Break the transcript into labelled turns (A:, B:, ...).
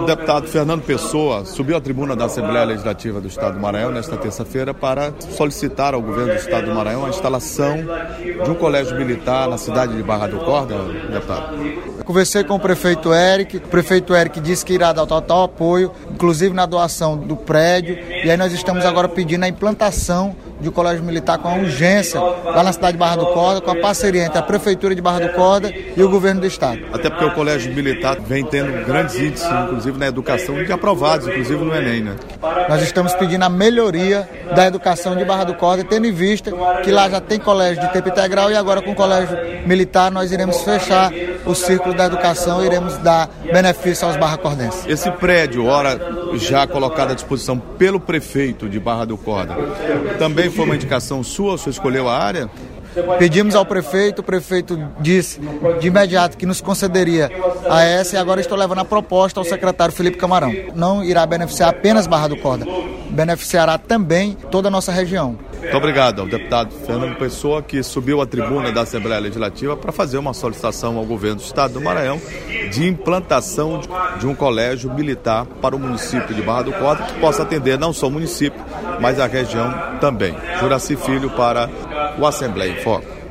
A: deputado Fernando Pessoa subiu à tribuna da Assembleia Legislativa do Estado do Maranhão nesta terça-feira para solicitar ao governo do Estado do Maranhão a instalação de um colégio militar na cidade de Barra do Corda, deputado.
B: Conversei com o prefeito Eric disse que irá dar total apoio, inclusive na doação do prédio, e aí nós estamos agora pedindo a implantação de um colégio militar com a urgência lá na cidade de Barra do Corda, com a parceria entre a Prefeitura de Barra do Corda e o governo do Estado.
A: Até porque o colégio militar vem tendo grandes índices, inclusive na educação, de aprovados, inclusive no Enem, né?
B: Nós estamos pedindo a melhoria da educação de Barra do Corda, tendo em vista que lá já tem colégio de tempo integral e agora com o colégio militar nós iremos fechar o círculo da educação e iremos dar benefício aos barracordenses.
A: Esse prédio, ora já colocado à disposição pelo prefeito de Barra do Corda, também foi uma indicação sua, o senhor escolheu a área?
B: Pedimos ao prefeito, o prefeito disse de imediato que nos concederia a essa, e agora estou levando a proposta ao secretário Felipe Camarão. Não irá beneficiar apenas Barra do Corda, beneficiará também toda a nossa região.
A: Muito obrigado ao deputado Fernando Pessoa, que subiu à tribuna da Assembleia Legislativa para fazer uma solicitação ao governo do Estado do Maranhão de implantação de um colégio militar para o município de Barra do Corda, que possa atender não só o município, mas a região também. Juraci Filho para o Assembleia em Foco.